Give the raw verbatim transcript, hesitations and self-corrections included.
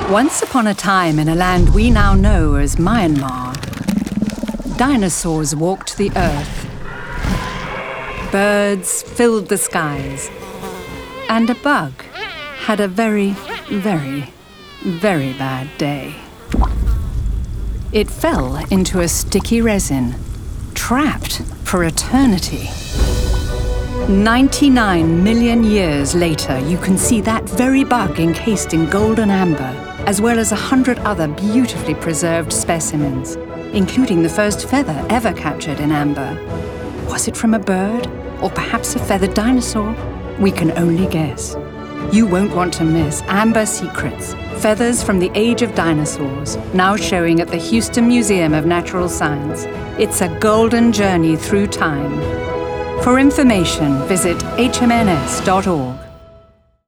Once upon a time in a land we now know as Myanmar, dinosaurs walked the earth. Birds filled the skies. And a bug had a very, very, very bad day. It fell into a sticky resin, trapped for eternity. ninety-nine million years later, you can see that very bug encased in golden amber, as well as a hundred other beautifully preserved specimens, including the first feather ever captured in amber. Was it from a bird, or perhaps a feathered dinosaur? We can only guess. You won't want to miss Amber Secrets, Feathers from the Age of Dinosaurs, now showing at the Houston Museum of Natural Science. It's a golden journey through time. For information, visit H M N S dot org.